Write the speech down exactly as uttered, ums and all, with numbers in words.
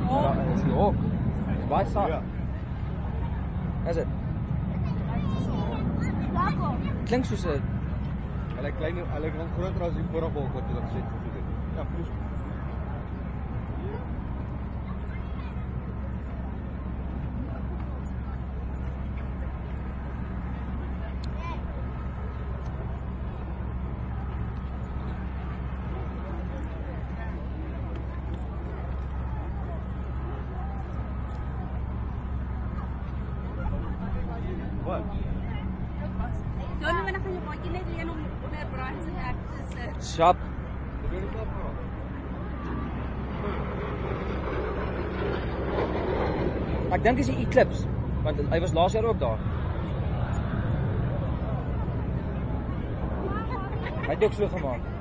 Ja, dis die hok. Dis baie sag. Ja. Is dit? Klink soos 'n Hulle klein, hulle kan groter as die vorige hok wat hulle gesê het. Ja, proes. Wat? Zo nu ben ik je potje net weer om onder brand te maken. Sharp. Ek dink dis die Eclipse, want hy was laas jaar ook daar. Hy het ook so gemaak.